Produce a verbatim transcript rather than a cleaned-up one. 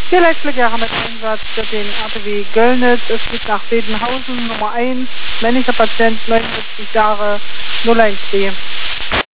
Hier Leichtverkehr mit Einsatz für den R T W Göllnitz. Es geht nach Bedenhausen Nummer eins, männlicher Patient, neunundsiebzig Jahre, null eins B.